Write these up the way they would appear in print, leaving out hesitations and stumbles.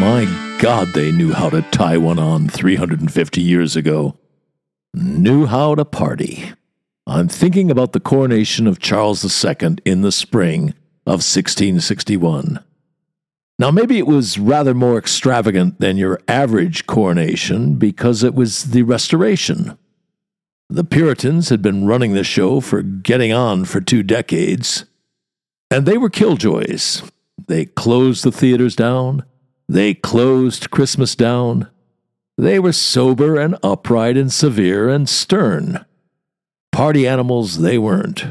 My God, they knew how to tie one on 350 years ago. Knew how to party. I'm thinking about the coronation of Charles II in the spring of 1661. Now, maybe it was rather more extravagant than your average coronation because it was the Restoration. The Puritans had been running the show for getting on for 2 decades, and they were killjoys. They closed the theaters down. They closed Christmas down. They were sober and upright and severe and stern. Party animals they weren't.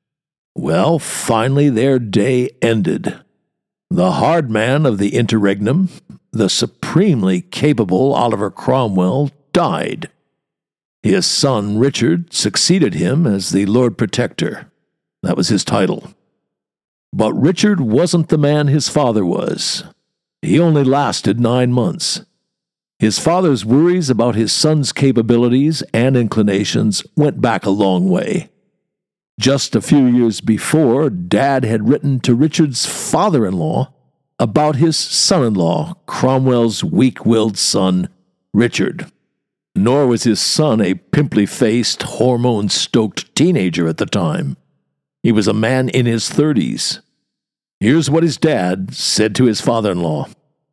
Well, finally their day ended. The hard man of the interregnum, the supremely capable Oliver Cromwell, died. His son Richard succeeded him as the Lord Protector. That was his title. But Richard wasn't the man his father was. He only lasted 9 months. His father's worries about his son's capabilities and inclinations went back a long way. Just a few years before, Dad had written to Richard's father-in-law about his son-in-law, Cromwell's weak-willed son, Richard. Nor was his son a pimply-faced, hormone-stoked teenager at the time. He was a man in his 30s. Here's what his dad said to his father-in-law.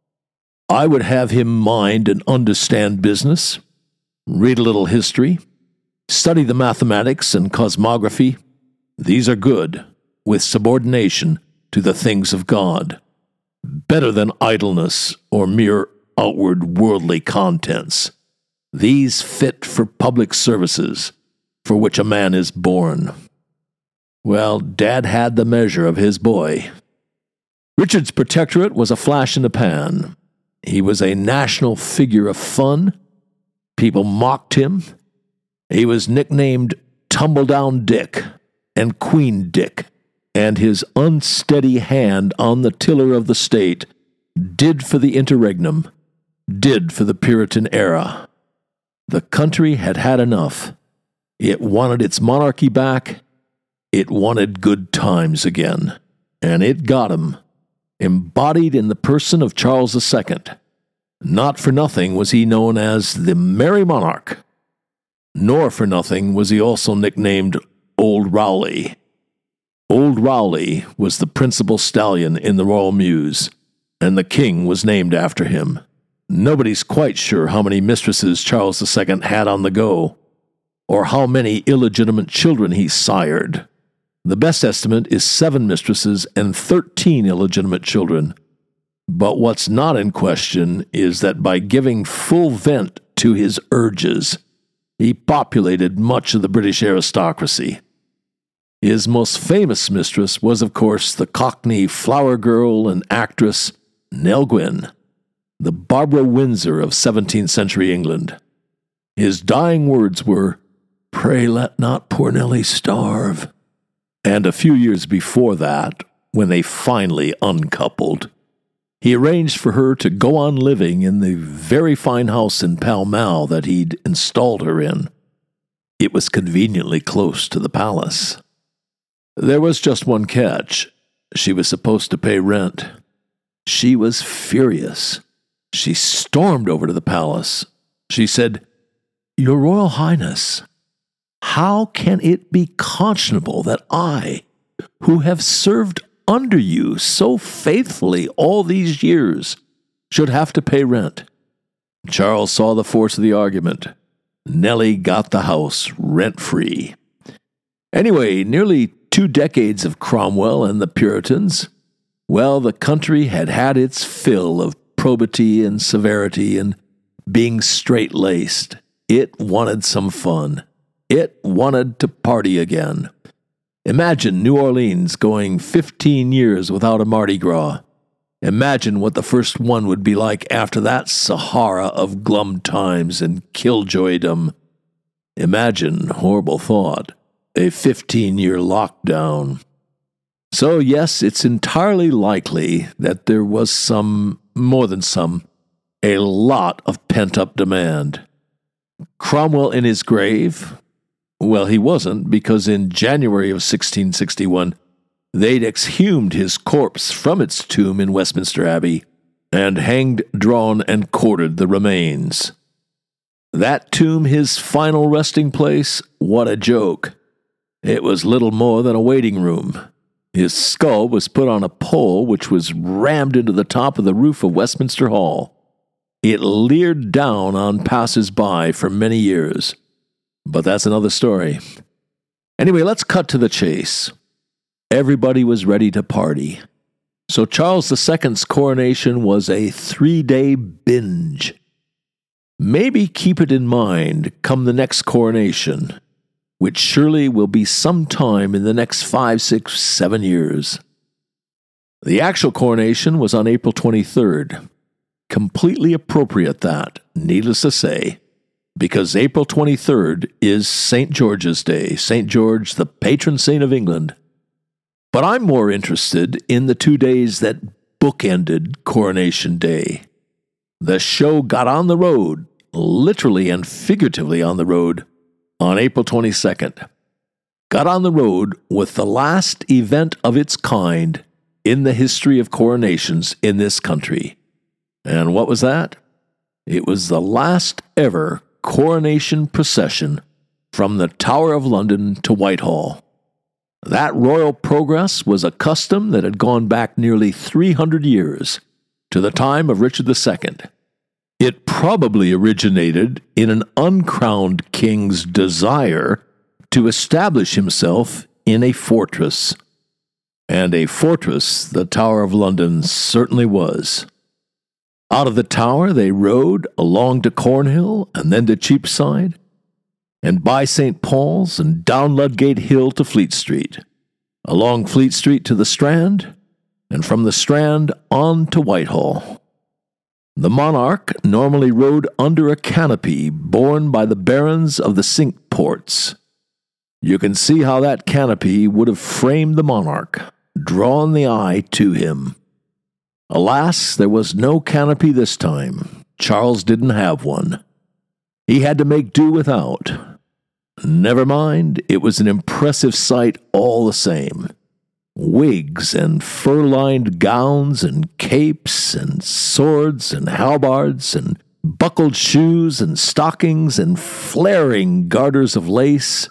I would have him mind and understand business, read a little history, study the mathematics and cosmography. These are good, with subordination to the things of God. Better than idleness or mere outward worldly contents. These fit for public services, for which a man is born. Well, Dad had the measure of his boy. Richard's protectorate was a flash in the pan. He was a national figure of fun. People mocked him. He was nicknamed Tumbledown Dick and Queen Dick, and his unsteady hand on the tiller of the state did for the interregnum, did for the Puritan era. The country had had enough. It wanted its monarchy back. It wanted good times again, and it got 'em. Embodied in the person of Charles II. Not for nothing was he known as the Merry Monarch. Nor for nothing was he also nicknamed Old Rowley. Old Rowley was the principal stallion in the Royal Mews, and the king was named after him. Nobody's quite sure how many mistresses Charles II had on the go, or how many illegitimate children he sired. The best estimate is 7 mistresses and 13 illegitimate children. But what's not in question is that by giving full vent to his urges, he populated much of the British aristocracy. His most famous mistress was, of course, the Cockney flower girl and actress Nell Gwynn, the Barbara Windsor of 17th century England. His dying words were, "Pray let not poor Nellie starve." And a few years before that, when they finally uncoupled, he arranged for her to go on living in the very fine house in Pall Mall that he'd installed her in. It was conveniently close to the palace. There was just one catch. She was supposed to pay rent. She was furious. She stormed over to the palace. She said, "Your Royal Highness, how can it be conscionable that I, who have served under you so faithfully all these years, should have to pay rent?" Charles saw the force of the argument. Nellie got the house rent-free. Anyway, nearly 2 decades of Cromwell and the Puritans. Well, the country had had its fill of probity and severity and being straight-laced. It wanted some fun. It wanted to party again. Imagine New Orleans going 15 years without a Mardi Gras. Imagine what the first one would be like after that Sahara of glum times and killjoydom. Imagine, horrible thought, a 15-year lockdown. So yes, it's entirely likely that there was more than a lot of pent-up demand. Cromwell in his grave? Well, he wasn't, because in January of 1661, they'd exhumed his corpse from its tomb in Westminster Abbey and hanged, drawn, and quartered the remains. That tomb his final resting place? What a joke. It was little more than a waiting room. His skull was put on a pole which was rammed into the top of the roof of Westminster Hall. It leered down on passers-by for many years. But that's another story. Anyway, let's cut to the chase. Everybody was ready to party. So Charles II's coronation was a 3-day binge. Maybe keep it in mind come the next coronation, which surely will be sometime in the next 5, 6, 7 years. The actual coronation was on April 23rd. Completely appropriate that, needless to say, because April 23rd is St. George's Day, St. George, the patron saint of England. But I'm more interested in the 2 days that bookended Coronation Day. The show got on the road, literally and figuratively on the road, on April 22nd. Got on the road with the last event of its kind in the history of coronations in this country. And what was that? It was the last ever coronation procession from the Tower of London to Whitehall. That royal progress was a custom that had gone back nearly 300 years, to the time of Richard II. It probably originated in an uncrowned king's desire to establish himself in a fortress. And a fortress the Tower of London certainly was. Out of the Tower they rode along to Cornhill and then to Cheapside, and by St. Paul's and down Ludgate Hill to Fleet Street, along Fleet Street to the Strand, and from the Strand on to Whitehall. The monarch normally rode under a canopy borne by the barons of the Cinque Ports. You can see how that canopy would have framed the monarch, drawn the eye to him. Alas, there was no canopy this time. Charles didn't have one. He had to make do without. Never mind, it was an impressive sight all the same. Wigs and fur-lined gowns and capes and swords and halberds and buckled shoes and stockings and flaring garters of lace.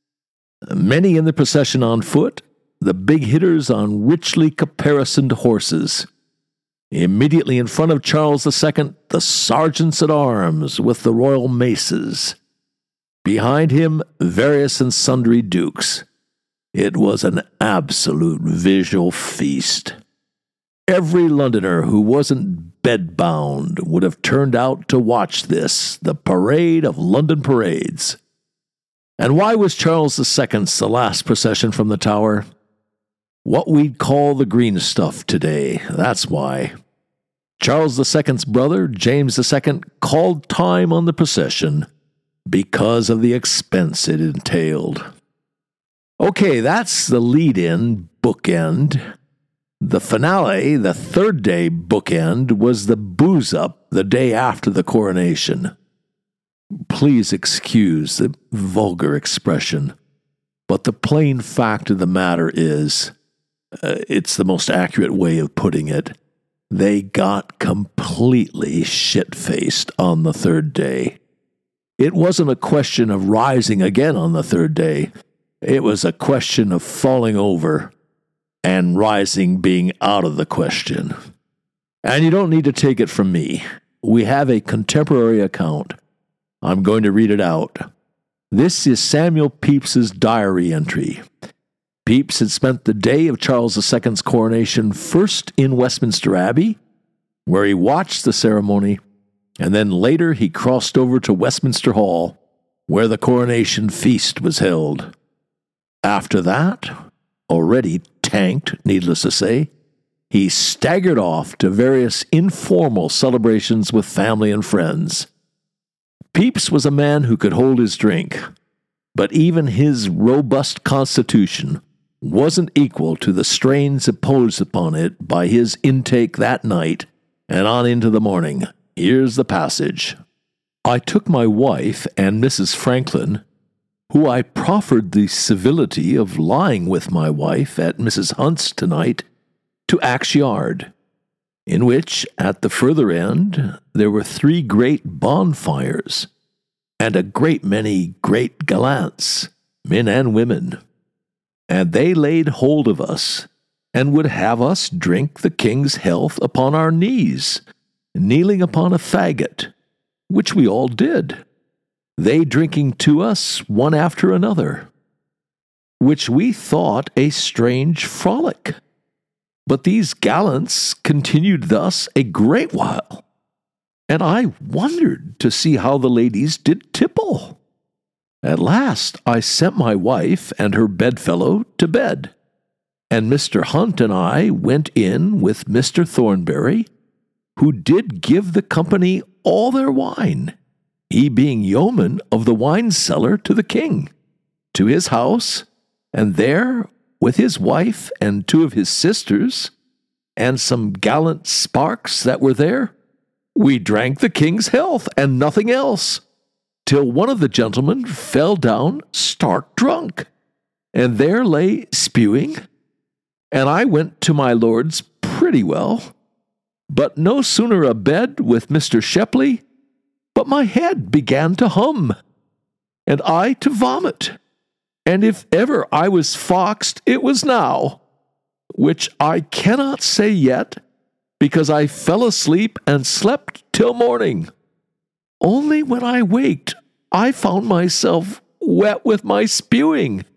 Many in the procession on foot, the big hitters on richly caparisoned horses. Immediately in front of Charles II, the sergeants at arms with the royal maces. Behind him, various and sundry dukes. It was an absolute visual feast. Every Londoner who wasn't bedbound would have turned out to watch this, the parade of London parades. And why was Charles II's the last procession from the Tower? What we'd call the green stuff today, that's why. Charles II's brother, James II, called time on the procession because of the expense it entailed. Okay, that's the lead-in bookend. The finale, the third-day bookend, was the booze-up the day after the coronation. Please excuse the vulgar expression, but the plain fact of the matter is, it's the most accurate way of putting it, they got completely shit-faced on the third day. It wasn't a question of rising again on the third day. It was a question of falling over and rising being out of the question. And you don't need to take it from me. We have a contemporary account. I'm going to read it out. This is Samuel Pepys's diary entry. Pepys had spent the day of Charles II's coronation first in Westminster Abbey, where he watched the ceremony, and then later he crossed over to Westminster Hall, where the coronation feast was held. After that, already tanked, needless to say, he staggered off to various informal celebrations with family and friends. Pepys was a man who could hold his drink, but even his robust constitution wasn't equal to the strains imposed upon it by his intake that night and on into the morning. Here's the passage. I took my wife and Mrs. Franklin, who I proffered the civility of lying with my wife at Mrs. Hunt's tonight, to Axe Yard. in which, at the further end, there were 3 great bonfires, and a great many great gallants, men and women. And they laid hold of us, and would have us drink the king's health upon our knees, kneeling upon a faggot, which we all did, they drinking to us one after another, which we thought a strange frolic. But these gallants continued thus a great while, and I wondered to see how the ladies did tipple. At last I sent my wife and her bedfellow to bed, and Mr. Hunt and I went in with Mr. Thornbury, who did give the company all their wine, he being yeoman of the wine cellar to the king, to his house, and there, with his wife and 2 of his sisters, and some gallant sparks that were there, we drank the king's health and nothing else, till one of the gentlemen fell down stark drunk, and there lay spewing, and I went to my lord's pretty well, but no sooner abed with Mr. Shepley, but my head began to hum, and I to vomit, and if ever I was foxed, it was now, which I cannot say yet, because I fell asleep and slept till morning. Only when I waked, I found myself wet with my spewing.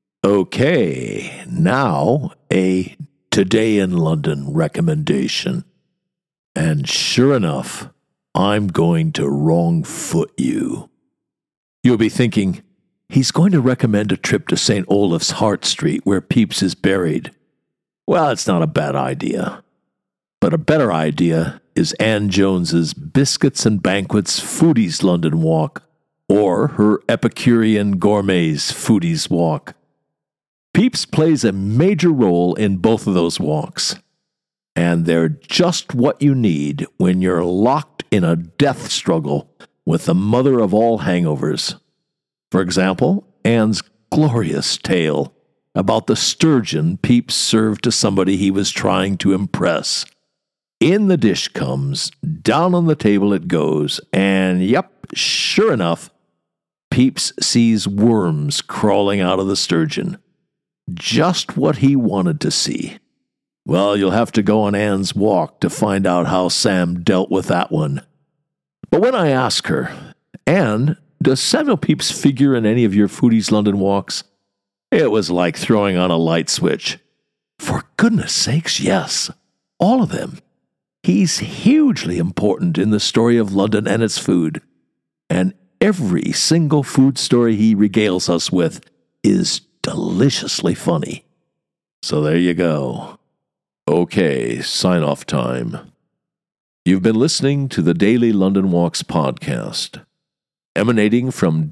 Okay, now a Today in London recommendation. And sure enough, I'm going to wrong foot you. You'll be thinking, he's going to recommend a trip to St. Olaf's Hart Street where Pepys is buried. Well, it's not a bad idea. But a better idea is Anne Jones's Biscuits and Banquets Foodies London Walk, or her Epicurean Gourmets Foodies Walk. Pepys plays a major role in both of those walks, and they're just what you need when you're locked in a death struggle with the mother of all hangovers. For example, Anne's glorious tale about the sturgeon Pepys served to somebody he was trying to impress. In the dish comes, down on the table it goes, and yep, sure enough, Pepys sees worms crawling out of the sturgeon. Just what he wanted to see. Well, you'll have to go on Anne's walk to find out how Sam dealt with that one. But when I ask her, Anne, does Samuel Pepys figure in any of your Foodies London walks? It was like throwing on a light switch. For goodness sakes, yes. All of them. He's hugely important in the story of London and its food. And every single food story he regales us with is deliciously funny. So there you go. Okay, sign-off time. You've been listening to the Daily London Walks podcast, emanating from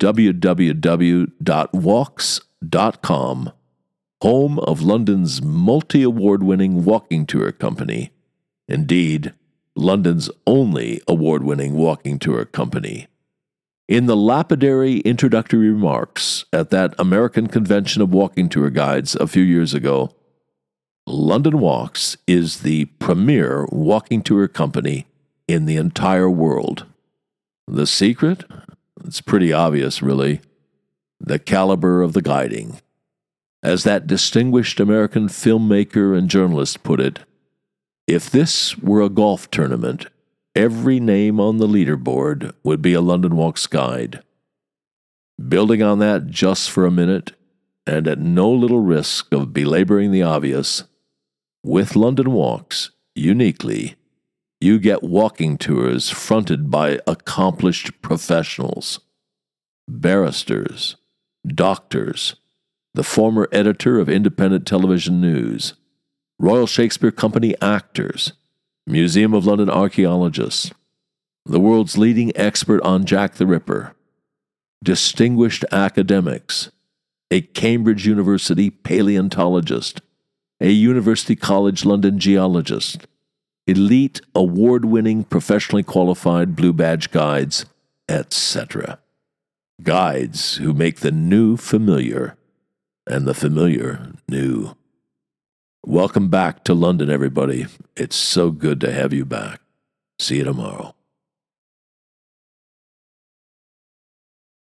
www.walks.com, home of London's multi-award-winning walking tour company. Indeed, London's only award-winning walking tour company. In the lapidary introductory remarks at that American Convention of Walking Tour Guides a few years ago, London Walks is the premier walking tour company in the entire world. The secret? It's pretty obvious, really. The caliber of the guiding. As that distinguished American filmmaker and journalist put it, if this were a golf tournament, every name on the leaderboard would be a London Walks guide. Building on that just for a minute, and at no little risk of belaboring the obvious, with London Walks, uniquely, you get walking tours fronted by accomplished professionals, barristers, doctors, the former editor of Independent Television News, Royal Shakespeare Company actors, Museum of London archaeologists, the world's leading expert on Jack the Ripper, distinguished academics, a Cambridge University paleontologist, a University College London geologist, elite award-winning professionally qualified blue badge guides, etc. Guides who make the new familiar and the familiar new. Welcome back to London, everybody. It's so good to have you back. See you tomorrow.